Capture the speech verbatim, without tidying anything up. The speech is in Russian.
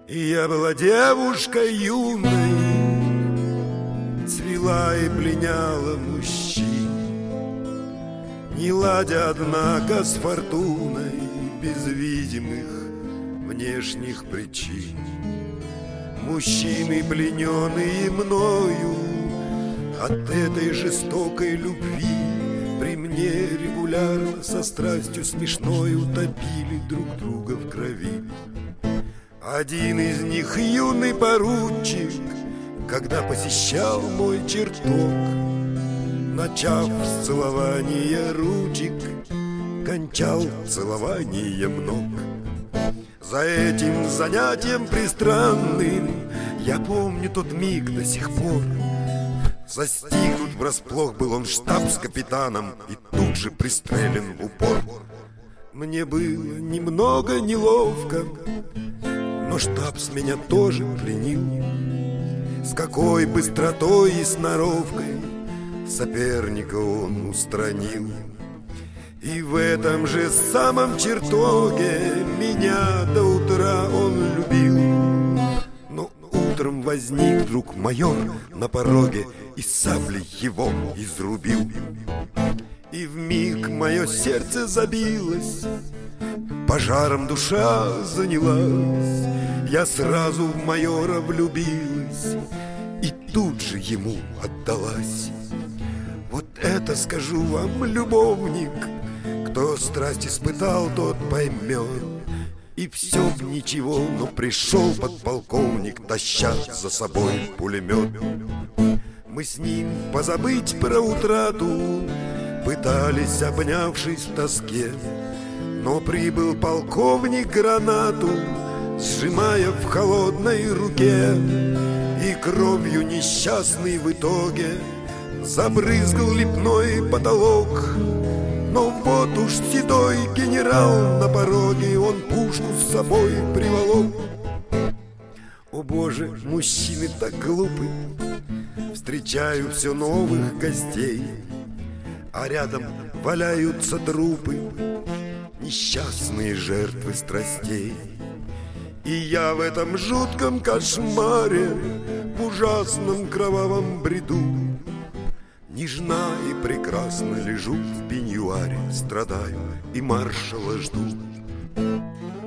И я была девушкой юной, цвела и пленяла мужчин, не ладя, однако, с фортуной без видимых внешних причин. Мужчины, плененные мною от этой жестокой любви, при мне регулярно со страстью смешной утопили друг друга в крови. Один из них, юный поручик, когда посещал мой чертог, начав с целования ручек, кончал целованием ног. За этим занятием пристранным я помню тот миг до сих пор. Застигнут врасплох был он штабс-капитаном и тут же пристрелен в упор. Мне было немного неловко, но штабс меня тоже пленил. С какой быстротой и сноровкой соперника он устранил. И в этом же самом чертоге меня до утра он любил. Но утром возник вдруг майор на пороге и саблей его изрубил. И вмиг мое сердце забилось, пожаром душа занялась. Я сразу в майора влюбилась и тут же ему отдалась. Вот это, скажу вам, любовник, кто страсть испытал, тот поймет. И все б ничего, но пришел подполковник, таща за собой пулемет. Мы с ним позабыть про утрату пытались, обнявшись в тоске, но прибыл полковник гранату, сжимая в холодной руке, и кровью несчастный в итоге забрызгал лепной потолок. Но вот уж седой генерал на пороге, он пушку с собой приволок. О боже, мужчины так глупы, встречаю все новых гостей, а рядом валяются трупы, несчастные жертвы страстей. И я в этом жутком кошмаре, в ужасном кровавом бреду, нежна и прекрасно лежу в пеньюаре, страдаю и маршала жду.